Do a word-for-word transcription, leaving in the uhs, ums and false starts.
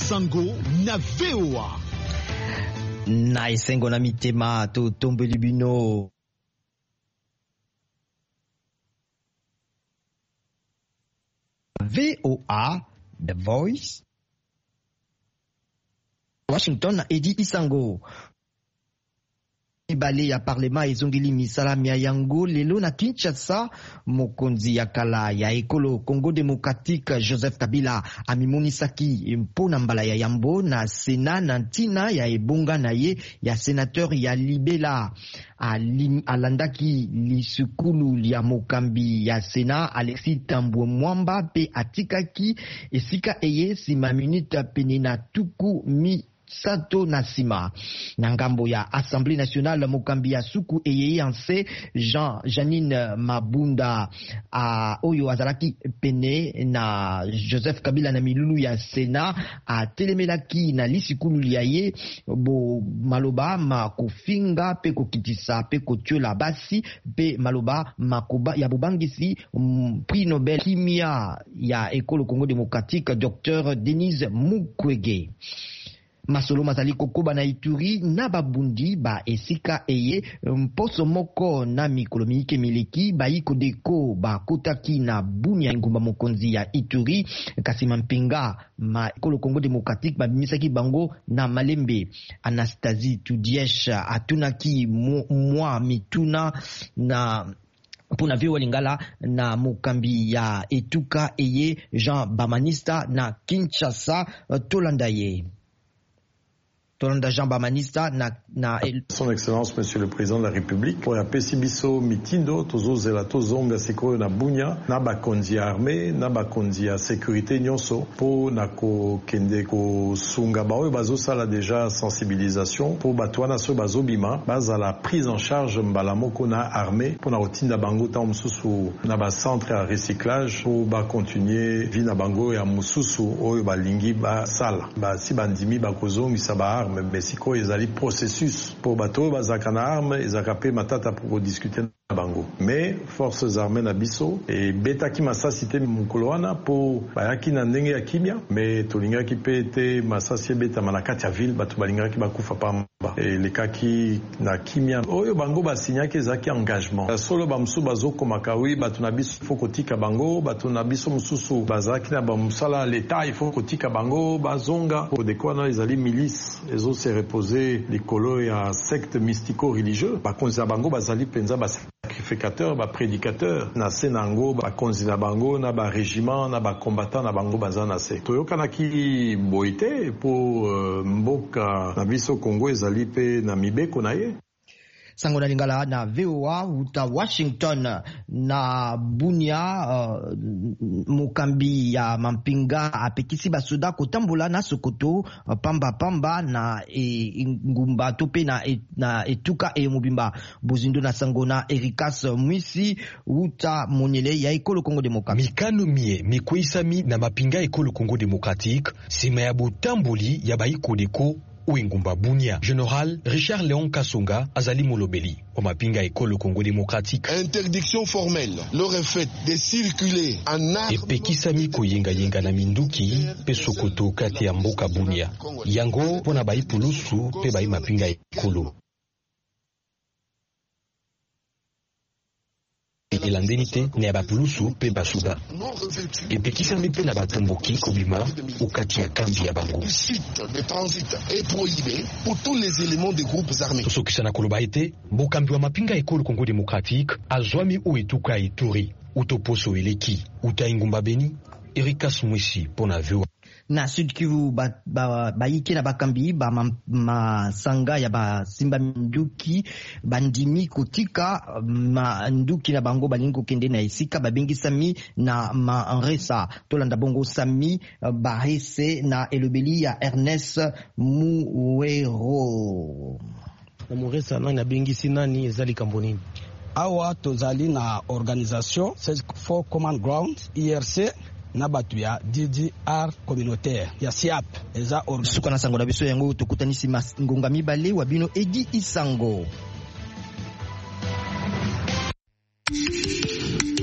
Isango na V O A. Na esengo na mitema to tombeli bino. V O A, The Voice. Washington na Edi Isango. Ibale ya parlema ezongeli misala mia yango lelo na Kinshasa. Mokonzi ya kala ya ekolo Congo Démocratique Joseph Kabila amimonisaki mpona mbala ya yambo na Sena na ntina ya ebonga na ye ya sénateur ya Libela. Alandaki lisukulu ya mokambi ya Sena Alexis Tambwe Mwamba pe atikaki esika eye sima minute pene na tuku mi Sato Nasima. Nangambo ya Assemblée nationale mokambi ya suku eye anse Jean Janine Mabunda a oyo azalaki pene na Joseph Kabila na milulu ya Sena a telemelaki na lisikulu ya ye bo maloba makofinga pe kokitisa pe kotiola basi pe maloba makoba ya bobangisi um, prix Nobel kimia ya ekolo Congo Démocratique Docteur Denise Mukwege. Masolo mazali kokoba na Ituri na babundi ba esika eye mposo moko na mikolo miike mileki ba iko deko ba kotaki na bunya ngumba mokonzi ya Ituri kasima mpinga ma ekolo Congo Démocratique ba bimisaki bango na Malembe. Anastasie Tudiesh atunaki mwa mituna na pona viwa lingala na mokambi ya etuka eye Jean Bamanista na Kinshasa tolandaye. Na, na... Son Excellence Monsieur le Président de la République pour la Pesibiso Mitindo tozo zela tozonga siko na bunya na bakonzi armée na bakonzi ya sécurité nyonso po na ko kende ko sunga baoyo bazo sala déjà sensibilisation pour batwana so bazo bima baza la prise en charge mbala moko na armée pour na otinda bango ta mususu na ba centre à recyclage pour ba continuer vi na bango ya mususu oyo balingi ba sala ba si bandimi ba kozongi saba mais siko ezali processus pour bato bazaka na arme ezaka pe matata pour discuter na bango mais forces armées na biso et betaki masasi te mukolo wana po bayaki na ndenge ya kimia mais tolingaki pe te masasi beta manakati ya ville bato balingaki bakufa pamba et lekaki na kimia oyo bango basinyaki ezaki engagement solo bamsu bazokomaka wi bato na biso faut kotika bango bato na biso mususu bazaki na bamusala l'état il faut kotika bango bazonga po dekwana ezali milice ezo se reposer likolo ya secte mystico-religieux bakonzi na bango bazali penza ba sacrificateur ba prédicateur na senango bakonzi na bango na ba régiment na ba combattant na bango bazana se toyokanaki boite po uh, mboka na biso Congo ezali pe na mibeko na ye. Sango na lingala na V O A uta Washington na bunya uh, mokambi ya mampinga apekisi basuda kotambola na Sokoto uh, pamba pamba na e, ngumba tope na, e, na etuka e mobimba bozindo na sango na Erikas Mwisi uta monele ya ekolo Congo Démocratique. Mikano mie mikuisami na mapinga ekolo Congo Démocratique sima ya botamboli ya baiko deko Ouingumba Bunia. Général Richard Léon Kasonga azali molobeli o mapinga ekolo Congo Démocratique. Interdiction formelle leur est faite de circuler en armes. Epekisami koyenga yenga na minduki pe Sokoto kati ya mboka Bunia. Yango pona bai pulusu pe bai mapinga ekolo. Elandenite ne abapulusu pe basuda. Epekisami pe na batomboki kobima ukati ya kambi ya bango. Le site de transit est prohibé pour tous les éléments des groupes armés. Tosokisana koloba ete bokambi wa mapinga ekolo Congo Démocratique azwami uetuka Ituri utoposo eleki uta Ingumba Beni Erikas Mwisi pona V O A. Na Sud Kivu ba ba bayike na bakambi ba masanga ma ya ba simba minduki bandimi kotika manduki na bango balingo kende na esika babingisami na manresa tolanda bongo sami bahese na elobeli ya Ernest Muwero na muresa na bingisi nani ezali kambonini awa tozali na organisation for common ground I R C na batu ya D D R communautaire ya SIAP eza suka na sango na biso yango tokutanisi ngonga mibale wa bino Edi Isango.